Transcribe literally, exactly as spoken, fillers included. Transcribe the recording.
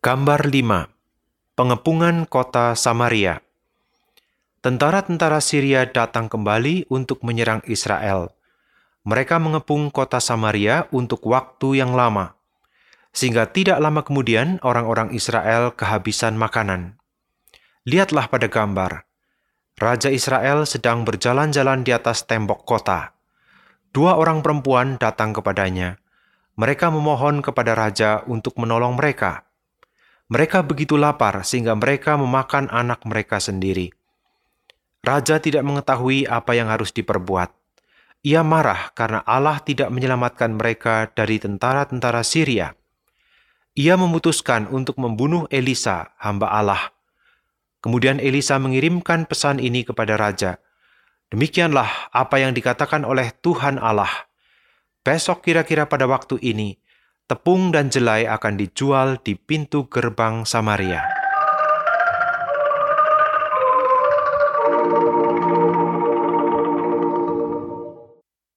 Gambar lima. Pengepungan kota Samaria. Tentara-tentara Syria datang kembali untuk menyerang Israel. Mereka mengepung kota Samaria untuk waktu yang lama, sehingga tidak lama kemudian orang-orang Israel kehabisan makanan. Lihatlah pada gambar. Raja Israel sedang berjalan-jalan di atas tembok kota. Dua orang perempuan datang kepadanya. Mereka memohon kepada raja untuk menolong mereka. Mereka begitu lapar sehingga mereka memakan anak mereka sendiri. Raja tidak mengetahui apa yang harus diperbuat. Ia marah karena Allah tidak menyelamatkan mereka dari tentara-tentara Syria. Ia memutuskan untuk membunuh Elisa, hamba Allah. Kemudian Elisa mengirimkan pesan ini kepada raja. Demikianlah apa yang dikatakan oleh Tuhan Allah. Besok kira-kira pada waktu ini, tepung dan jelai akan dijual di pintu gerbang Samaria.